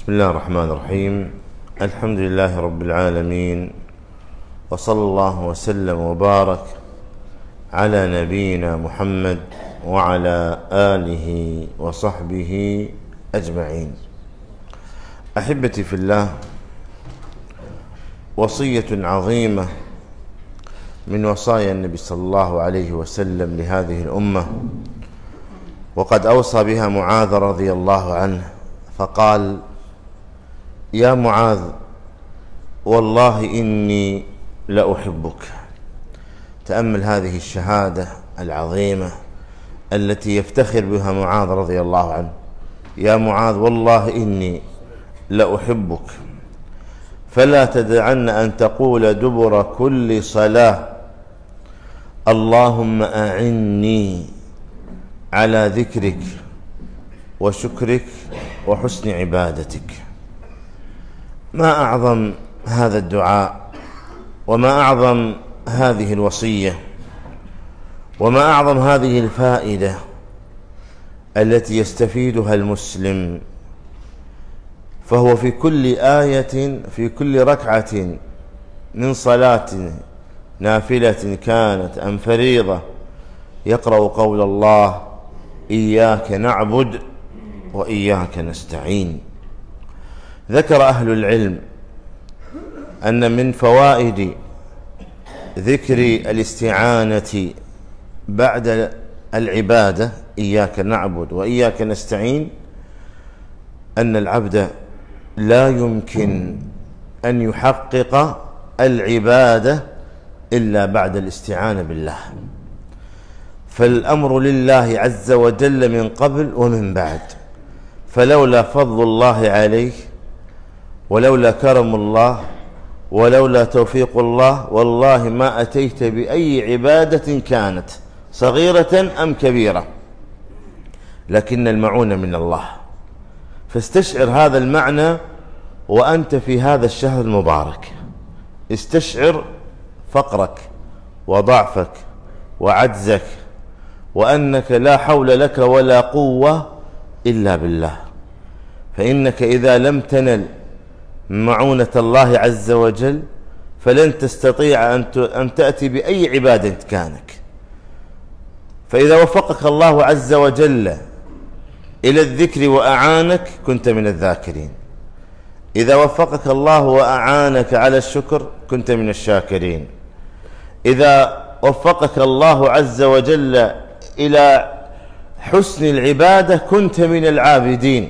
بسم الله الرحمن الرحيم. الحمد لله رب العالمين، وصلى الله وسلم وبارك على نبينا محمد وعلى آله وصحبه أجمعين. أحبتي في الله، وصية عظيمة من وصايا النبي صلى الله عليه وسلم لهذه الأمة، وقد أوصى بها معاذ رضي الله عنه فقال: يا معاذ، والله إني لأحبك. تأمل هذه الشهادة العظيمة التي يفتخر بها معاذ رضي الله عنه. يا معاذ، والله إني لأحبك، فلا تدعن أن تقول دبر كل صلاة: اللهم أعني على ذكرك وشكرك وحسن عبادتك. ما أعظم هذا الدعاء، وما أعظم هذه الوصية، وما أعظم هذه الفائدة التي يستفيدها المسلم. فهو في كل آية، في كل ركعة من صلاة نافلة كانت أم فريضة، يقرأ قول الله: إياك نعبد وإياك نستعين. ذكر أهل العلم أن من فوائد ذكر الاستعانة بعد العبادة إياك نعبد وإياك نستعين أن العبد لا يمكن أن يحقق العبادة إلا بعد الاستعانة بالله، فالأمر لله عز وجل من قبل ومن بعد. فلولا فضل الله عليه، ولولا كرم الله، ولولا توفيق الله، والله ما أتيت بأي عبادة كانت صغيرة أم كبيرة، لكن المعونة من الله. فاستشعر هذا المعنى وأنت في هذا الشهر المبارك. استشعر فقرك وضعفك وعجزك، وأنك لا حول لك ولا قوة إلا بالله. فإنك إذا لم تنل معونة الله عز وجل فلن تستطيع أن تأتي بأي عبادة كانك. فإذا وفقك الله عز وجل إلى الذكر وأعانك كنت من الذاكرين، إذا وفقك الله وأعانك على الشكر كنت من الشاكرين، إذا وفقك الله عز وجل إلى حسن العبادة كنت من العابدين.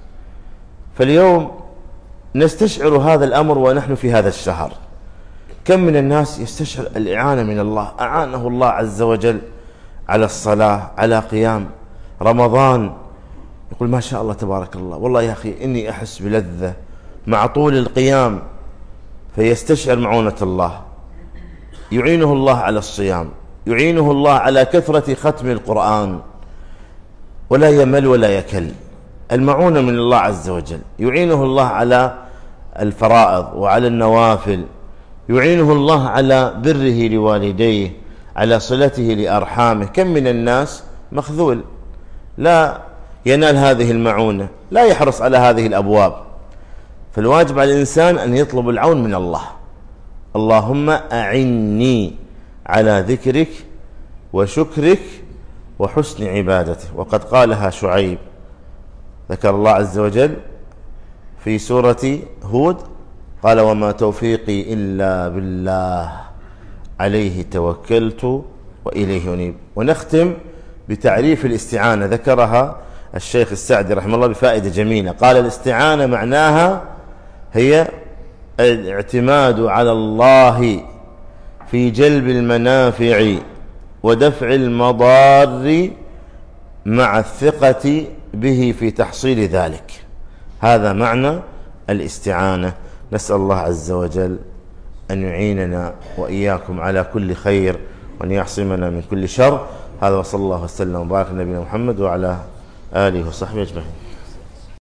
فاليوم نستشعر هذا الأمر ونحن في هذا الشهر. كم من الناس يستشعر الإعانة من الله، أعانه الله عز وجل على الصلاة، على قيام رمضان، يقول ما شاء الله تبارك الله، والله يا أخي إني أحس بلذة مع طول القيام، فيستشعر معونة الله. يعينه الله على الصيام، يعينه الله على كثرة ختم القرآن، ولا يمل ولا يكل. المعونة من الله عز وجل. يعينه الله على الفرائض وعلى النوافل، يعينه الله على بره لوالديه، على صلته لأرحامه. كم من الناس مخذول لا ينال هذه المعونة، لا يحرص على هذه الأبواب. فالواجب على الإنسان أن يطلب العون من الله. اللهم أعني على ذكرك وشكرك وحسن عبادته. وقد قالها شعيب، ذكر الله عز وجل في سورة هود قال: وما توفيقي إلا بالله عليه توكلت وإليه أنيب. ونختم بتعريف الاستعانة، ذكرها الشيخ السعدي رحمه الله بفائدة جميلة. قال: الاستعانة معناها هي الاعتماد على الله في جلب المنافع ودفع المضار مع الثقة به في تحصيل ذلك. هذا معنى الاستعانة. نسأل الله عز وجل أن يعيننا وإياكم على كل خير، وأن يعصمنا من كل شر. هذا وصلى الله وسلم وبارك على نبينا محمد وعلى آله وصحبه أجمعين.